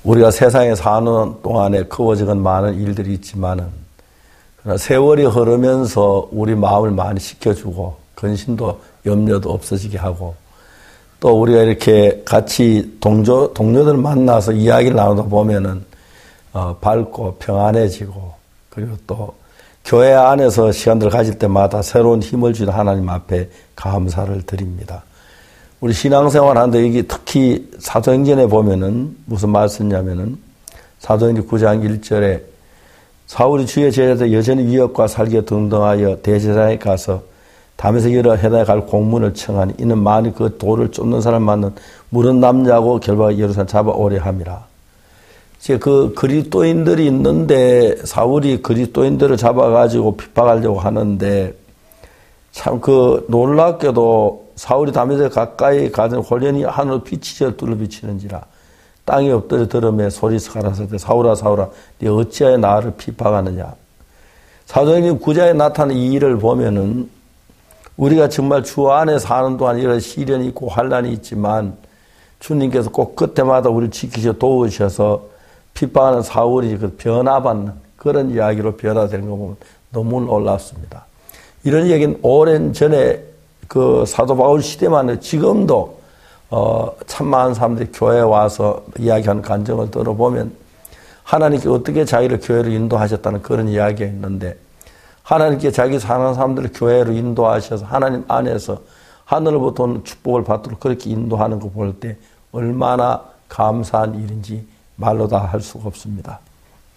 우리가 세상에 사는 동안에 크고 작은 많은 일들이 있지만은, 그러나 세월이 흐르면서 우리 마음을 많이 식혀주고, 근심도 염려도 없어지게 하고, 또 우리가 이렇게 같이 동료들 만나서 이야기를 나누다 보면은, 밝고 평안해지고, 그리고 또 교회 안에서 시간들을 가질 때마다 새로운 힘을 주는 하나님 앞에 감사를 드립니다. 우리 신앙생활 하는데 여기 특히 사도행전에 보면은 무슨 말씀이냐면은 사도행전 9장 1절에 사울이 주의 제자들 여전히 위협과 살기 등등하여 대제사장에 가서 담에색 여러 해당에 갈 공문을 청하니 이는 만일 그 돌을 쫓는 사람 맞는 물은 남자고 결과가 예루살렘 잡아오려 함이라. 이제 그 그리스도인들이 있는데 사울이 그리스도인들을 잡아가지고 핍박하려고 하는데 참 그 놀랍게도 사울이 담에색 가까이 가던 홀연히 하늘로 빛이 뚫어 비치는지라 땅이 엎드려 들음에 소리서 가라사대 사울아 사울아 네 어찌하여 나를 핍박하느냐. 사도행전 9장에 나타난 이 일을 보면은 우리가 정말 주 안에 사는 동안 이런 시련이 있고 환란이 있지만 주님께서 꼭 그때마다 우리를 지키셔 도우셔서 핍박하는 사울이 그 변화받는 그런 이야기로 변화되는 거 보면 너무 놀랍습니다. 이런 얘기는 오랜 전에 그 사도 바울 시대만 지금도 참 많은 사람들이 교회에 와서 이야기하는 간증을 들어보면 하나님께 어떻게 자기를 교회로 인도하셨다는 그런 이야기가 있는데 하나님께 자기 사는 사람들을 교회로 인도하셔서 하나님 안에서 하늘로부터 오는 축복을 받도록 그렇게 인도하는 거 볼 때 얼마나 감사한 일인지 말로 다 할 수가 없습니다.